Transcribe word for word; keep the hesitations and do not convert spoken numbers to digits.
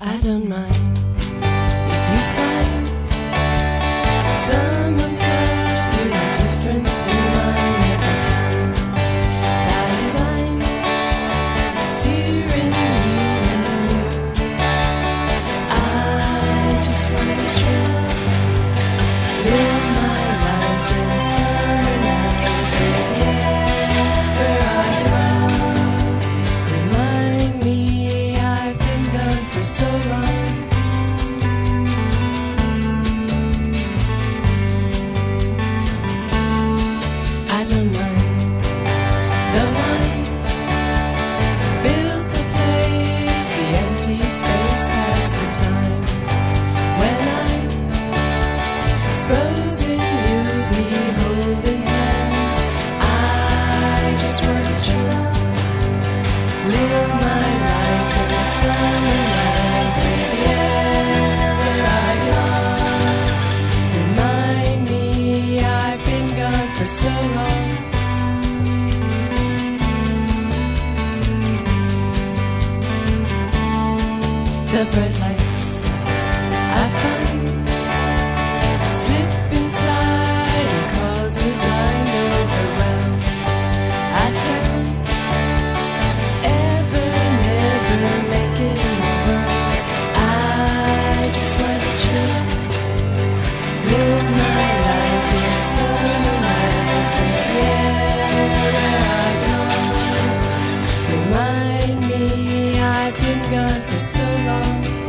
I don't mind if you find someone's life you are different than mine every time. By design, searing you and you. I just wanna be true. Live my life in a summer night, breathe the air where I belong. Remind me I've been gone for so long. I don't mind. The wine fills the place, the empty space past the time when I'm supposing you'll be holding hands. I just want to true. Live my life in a summer night, breathe the air where I belong. Remind me I've been gone for so long. The bright lights I find slip inside and cause me blind, overwhelmed. I turn, ever, never make it in the world. I just want to be true. Live my life in a summer night, breathe the air where I belong. Remind me I've been gone for so long.